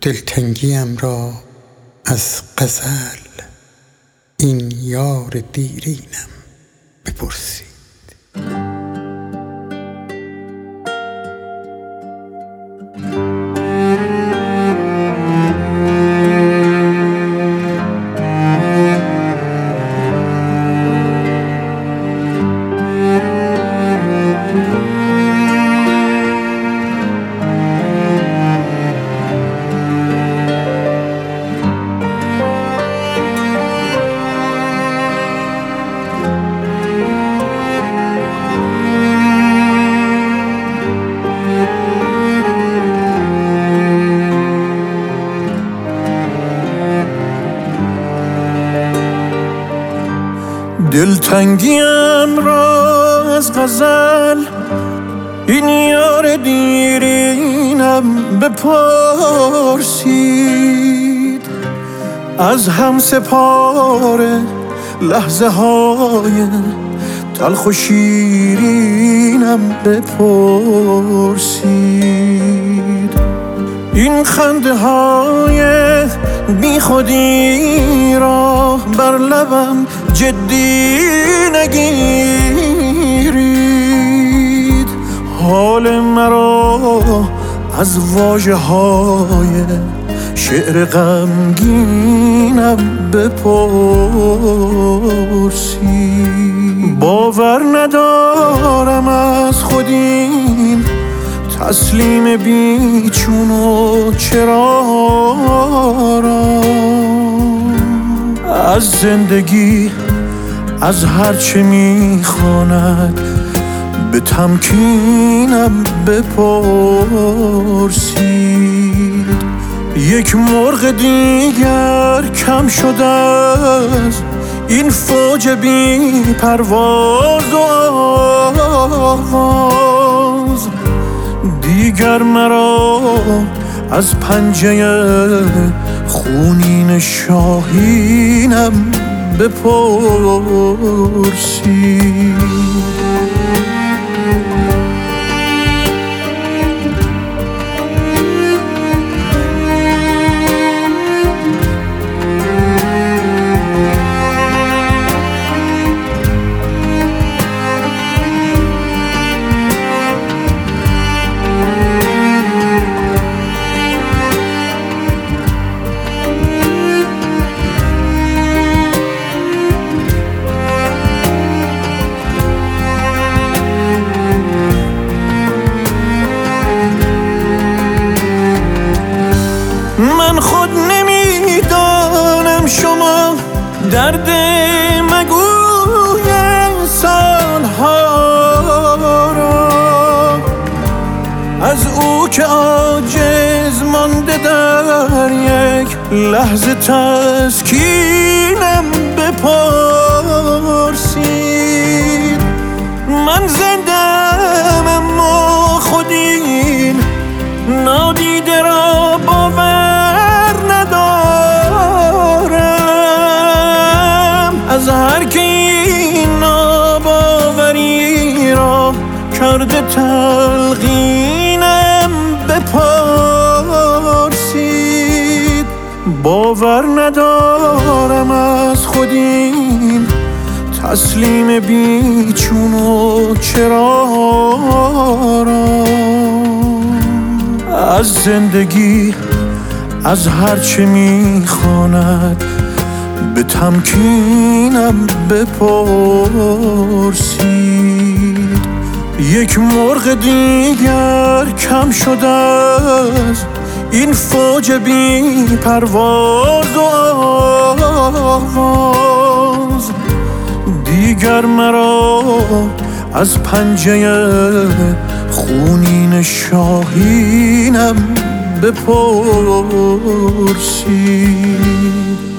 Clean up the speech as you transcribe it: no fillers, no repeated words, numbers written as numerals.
دلتنگیم را از غزل این یار دیرینم بپرسید. دلتنگیم را از غزل این یار دیرینم بپرسید. از هم سپار لحظه های تلخ و شیرینم بپرسید. این خنده های بی خودی را بر لبم جدی نگیرید. حال مرا از واژه های شعر غمگینم بپرسید. باور ندارم از خودیم تسلیم بیچون و چرا را از زندگی از هرچه میخواند به تمکینم بپرسید. یک مرغ دیگر کم شده از این فوج بی پرواز و آواز. دیگر مرا از پنجه خونین شاهینم بپرسید. من خود نمیدانم شما درد مگوی سالها را از او که عاجز مانده در یک لحظه تسکینم بپرسید. من زندم اما خودی نادیده را باور ندارم. از هر که این ناباوری را کرده تلقینم بپرسید. باور ندارم از خودیم تسلیم بیچون و چرا را از زندگی از هرچه میخواند به تمکینم بپرسید. یک مرغ دیگر کم شده از این فوج بی پرواز و آواز. دیگر مرا از پنجه خونین شاهینم بپرسید.